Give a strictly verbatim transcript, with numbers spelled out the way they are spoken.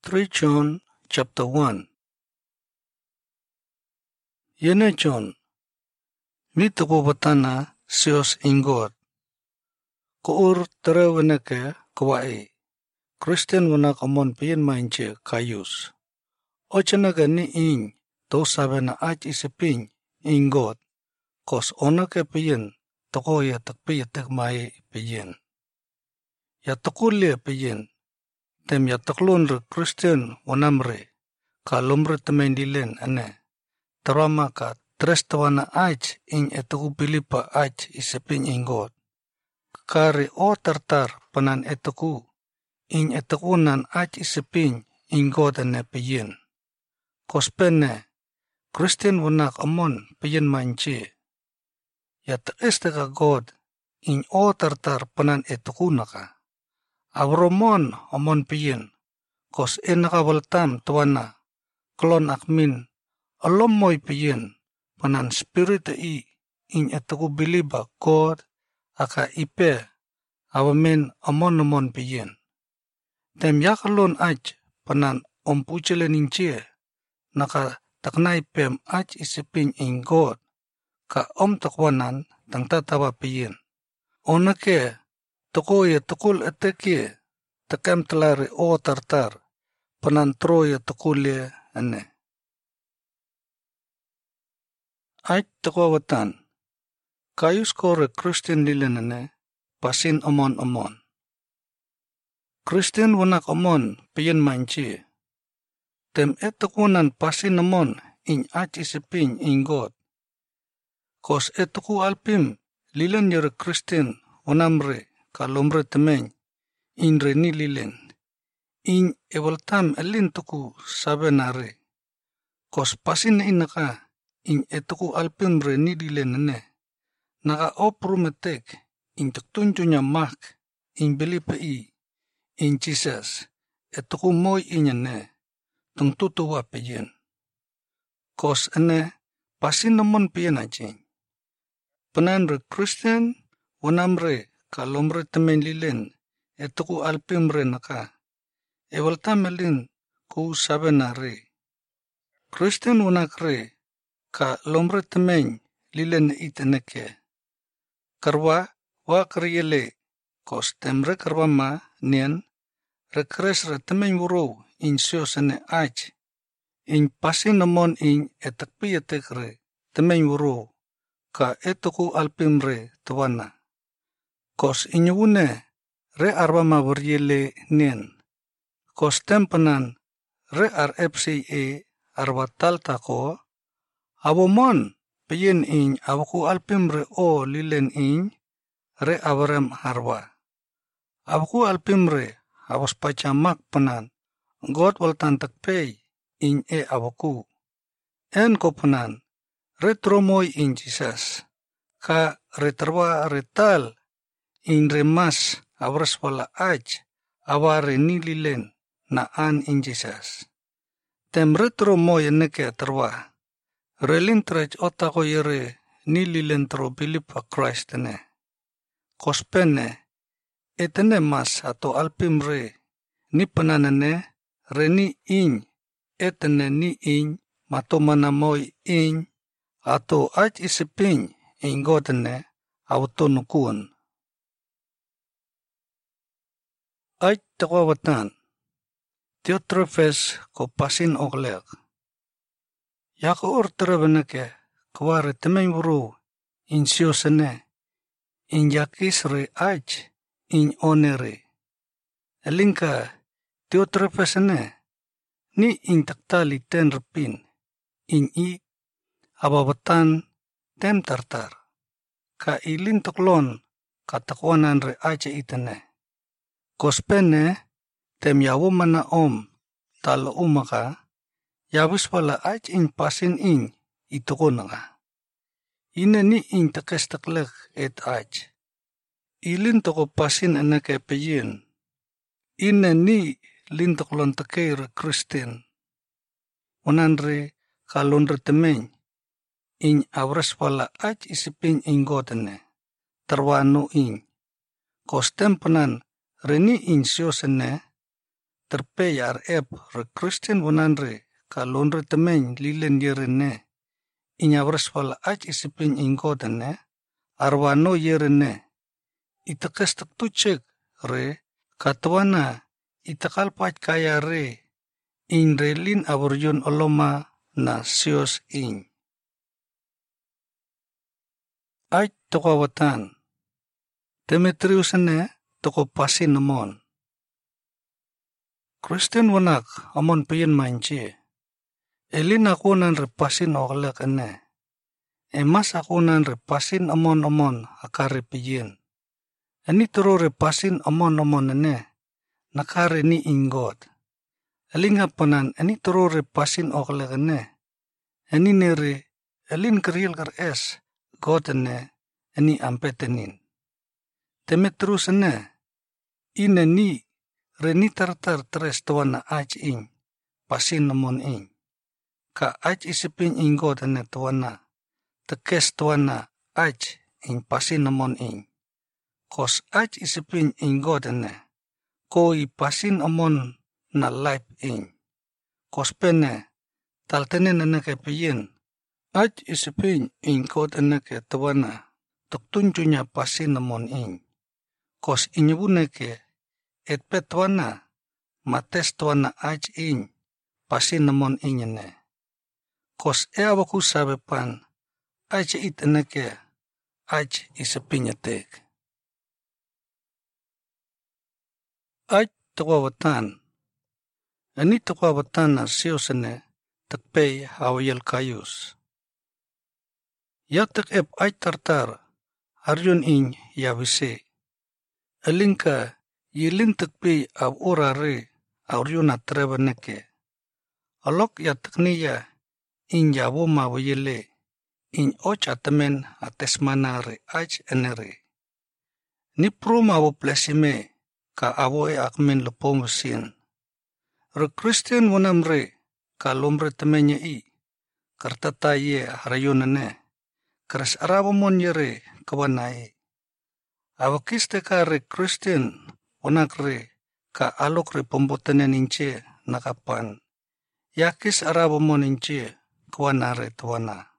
three John chapter one. Yene John, mituko batana sios ingot. Kour tereweneke kwai. Christian wana kamon piyen mainche kayus. Ochenaka ni ing to sabe na ach isiping ingot. Kos onake piyen toko ya takpiya tekmai piyen. Ya tokulia piyen. Tem ya taklon re Christian wanamre. Kalumre temendilen ane. Terama ka tres tawana ach in etuku pilipa ach isiping ingot. Kari o tartar panan etuku. In etukunan ach isiping ingot ane piyen. Kospene, Christian wanak amon piyen manche. Ya taesteka God in o tartar panan etukunaka. Abromon amon piyen, kos enaka waltam tuana, klon akmin, alomoy piyen, panan spirit i, in etuku biliba God, aka ipe, awamen amon amon piyen. Tem yakalon ach, panan ompuchele ninchie, naka taknay pem ach isipin in God, ka om takwanan, tang tatawa piyen. Onake, tokoye tokul eteke, takam talari o tartar, panan troye tokulie ane. Ach tokawatan, kayus kore Christian nilen ane, pasin amon amon. Christian wanak amon, piyen manchi. Tem etokunan pasin amon, in ach isipin in God. Kos etoku alpim, lilen yore Christian, wanamre, kalomre temeng, in re nililen. In ewaltam elin tuku sabe nare. Kos pasin na inaka, in etuku alpim re nililen ne. Naka oprumetek, in tuktunjunya mak, in belipe i, in Jesus, etuku moy inyane, tung tutuwa piyen. Kos ene, pasin naman piyen ajing. Panan re Christian, wanamre, kalomre temen lilen, etuku alpim re naka. Ewaltam elin ku sabe na re. Christian wanak re, ka lomre temen lilen iteneke. Karwa wa karyele, kos temre karwa ma nien, re kres re temen wuro in siosene ach, in pasin namon in etakpiyatek re, temen wuro, ka etuku alpim re tuwana. Kos inyune, re arwa ma waryele nien. Kos tempanan, re ar F C A arwa talta ko, awomon, piyen in awaku alpim re o lilen in, re awarem harwa. Awaku alpim re, awas pacamak panan, God waltan takpay, in e awaku. En ko panan, re tromoy in Jesus, ka re tarwa re tal, in remas awras wala ach, aware nililen, na an in Jesus. Tem retro mo yeneke tarwa. Relin trech otako yere nililen tro bilipa Christ ne. Kospene, etene mas ato alpim re, ni pananane, re ni in, etene ni in, mato manamoy in, ato ach isipin, in godene, auto nukuan. Ach takwawatan, Teotrofes ko pasin oklek. Yako orterebeneke kware temen wuro in siosene, in yakis re ach, in onere. Elinka Teotrofes ne, ni in taktali ten repin, in i ababatan tem tartar. Ka ilin toklon katakwanan re ach itene. Kospene, tem yawo mana om, talo umaka, yawis pala ach in pasin in, itoko nga. Ine ni in takestaklek et ach. Ilin toko pasin anake peyen. Ine ni lintoklon takere Christian. Wananre kalonre temeng, in awres pala ach isipin in godene, tarwano in. Kostem panan, reni in siosene, terpe yar ep re Christian wananre kalonre temeng lilen yerene. Inya wala aj isipin ingodane arwano yerene. Itakes taktucek re katwana itakalpaj kaya re inrelin aburjun oloma na sios in. Aj tokawatan Demetrius ene toko pasin namon. Kristen wanak amon piyen manche. Elin akunan repasin oglek ene. Emas akunan repasin amon-amon akare piyen. Eni tero repasin amon-amon ene. Nakare ni ingot. Elinga panan eni tero repasin oglek ene. Eni nere elin keril ker es God ene eni ampetenin. Demetrius ene ine ni reni tartar tres tuana aj ing pasin namon ing. Ka aj isipin ingot ene tuana tekes tuana aj ing pasin namon ing. Kos aj isipin ingot ene ko i pasin amon na life ing. Kos pene taltenen ene ke piyen aj isipin ingot ene ke tuana tuktunjunya pasin namon ing. Kos inyebune ke et petuana mates tuana aj ing pasin namon ing ene. Kos e awaku sabe pan aj it ene ke aj isipinyatek. Aj tawawatan. Ani tawawatan na sios ene takpey hawayel kayus. Yatek ep aj tartar aryun ing yawise. Elinka yilin takpey aw orare aryun atreba neke. Alok yatek niya in yawo mawayele in och atamen atesmanare aj enere. Ni prum awo plesime ka awo e akmen lepomusin. Re Christian wanamre ka lomre temenya i kartata ye harayunane keres arabamon yere kawanai. Awakiste ka re Christian wanakre ka alok re pembotenen ince nakapan. Yakis arabamon ince kawanare tuwana.